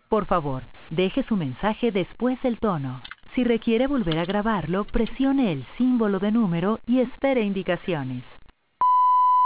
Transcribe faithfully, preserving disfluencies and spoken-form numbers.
Por favor, deje su mensaje después del tono. Si requiere volver a grabarlo, presione el símbolo de número y espere indicaciones.